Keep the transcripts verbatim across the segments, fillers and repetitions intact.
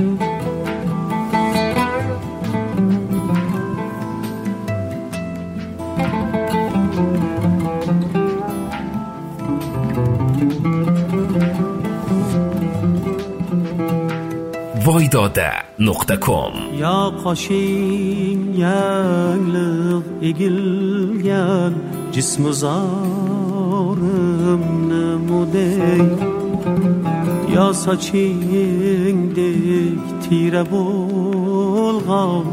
voydada nuqta com. Ya qoshing yangliq egilgan jismi zorimni mudey, ya sochingdek tira bo'lg'an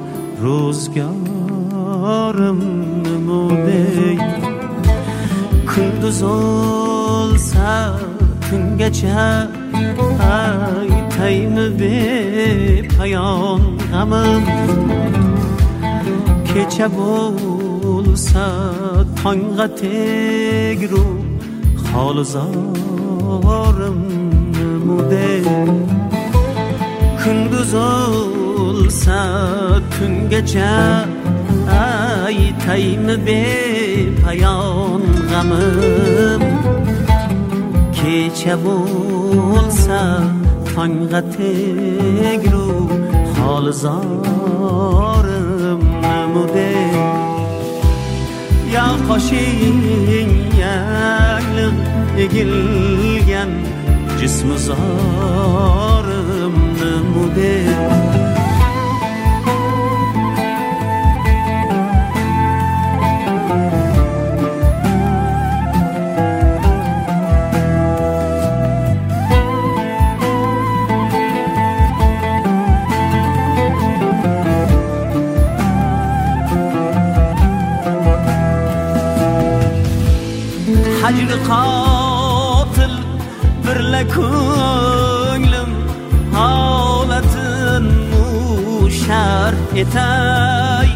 ro'zgarimni mudey. Kunduz olsa tungacha aytaymi bepayon g'amim, kecha bo'lsa tongga tegru holizorimni mudey. Kunduz olsa tungacha aytaymi bepayon g'amim, kecha bo'lsa tongga tegru holizorimni mudey. Ya qoshing yangliq egilgan jismi zorimni mudey. Hacri qotil birla ko'nglim holatin mushar etay.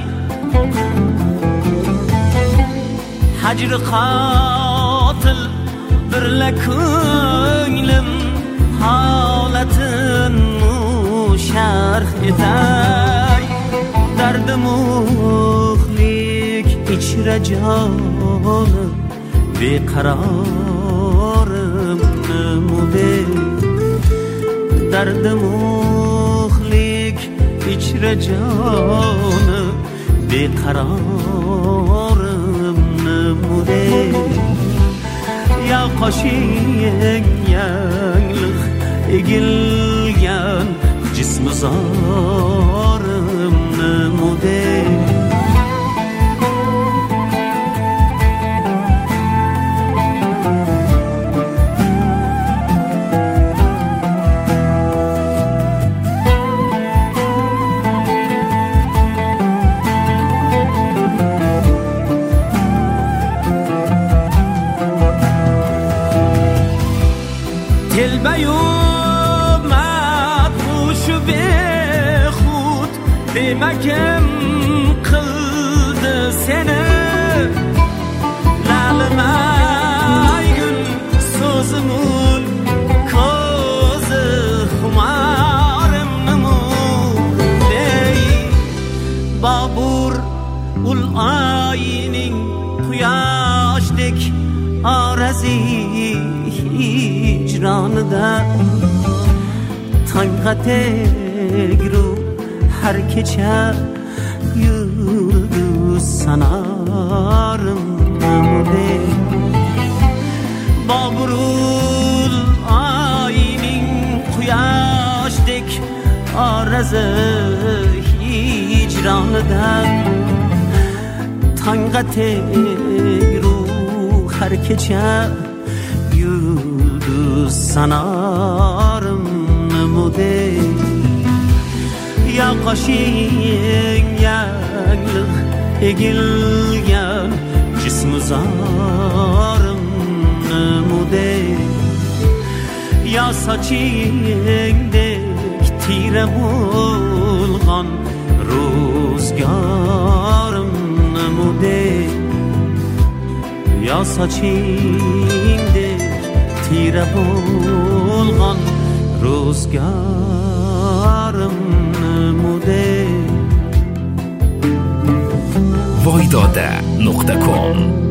Hacri qotil birla ko'nglim holatin mushar etay. Dardim uxlik ichra jonim beqarorimni mudey. Dardim uxlik ichra jonim beqarorimni mudey. Ya qoshing yangliq egilgan jismi zorimni mudey. Dilbayum matmuşu behud bemakim qildi seni. Lalimagul so'zimul ko'zi xumarimni mudey. Babur ul ayning quyoshdek orazi hicranida tongga tegru har kecha yulduz sanarimni mudey. Boburul ayning quyoshdek orazi hicranida tongga tegru har kecha yulduz sanarimni mudey. Ya qoshing yangliq egilgan jismi zorimni mudey. Ya sochingdek tira bo'lg'an ro'zgarimni mudey. Ya sochingdek tira bo'lg'an ro'zgarimni mudey. voydada nuqta com.